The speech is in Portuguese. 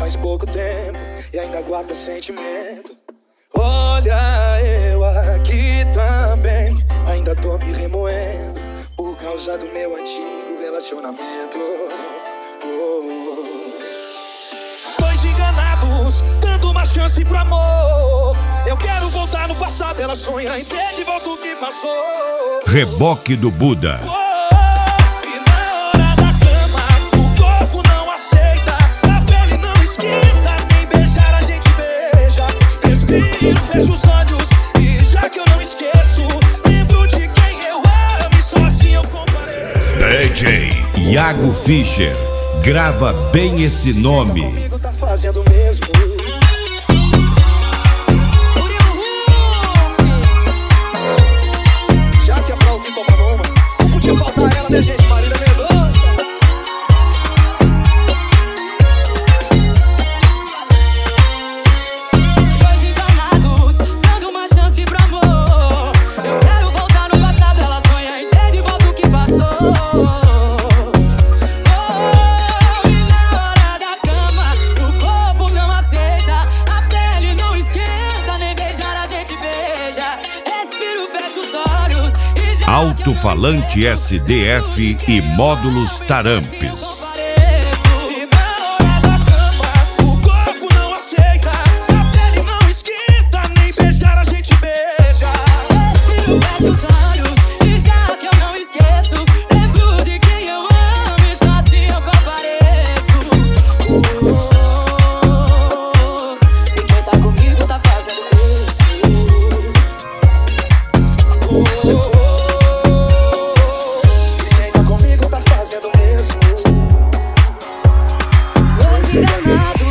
faz pouco tempo e ainda guarda sentimento. Olha, eu aqui também ainda tô me remoendo por causa do meu antigo relacionamento. Dois enganados, dando uma chance pro amor. Eu quero voltar no passado, ela sonha em ter de volta o que passou. Reboque do Buda. E na hora da cama, o corpo não aceita, a pele não esquenta, nem beijar a gente beija. Respiro, fecho os olhos e já que eu não esqueço, lembro de quem eu amo e só assim eu compareço. DJ Iago Fischer, grava bem esse nome. Comigo tá fazendo o mesmo. Já que é pra ouvir tomar uma, não podia faltar ela, né, gente? Marília Mendonça. Dois enganados, dando uma chance pro amor. Eu quero voltar no passado, ela sonha em ter de volta o que passou. E na hora da cama, o corpo não aceita, a pele não esquenta, nem beijar a gente beija. Respiro, fecho os olhos e já Alto-falante SDF e módulos Tarampes. E na hora da cama, o corpo não aceita, a pele não esquenta, nem beijar a gente beija. Respiro, fecho os olhos e já que eu não esqueço, lembro de quem eu amo e só assim eu compareço. E quem tá comigo tá fazendo isso. E quem tá comigo tá fazendo o mesmo. Dois enganados,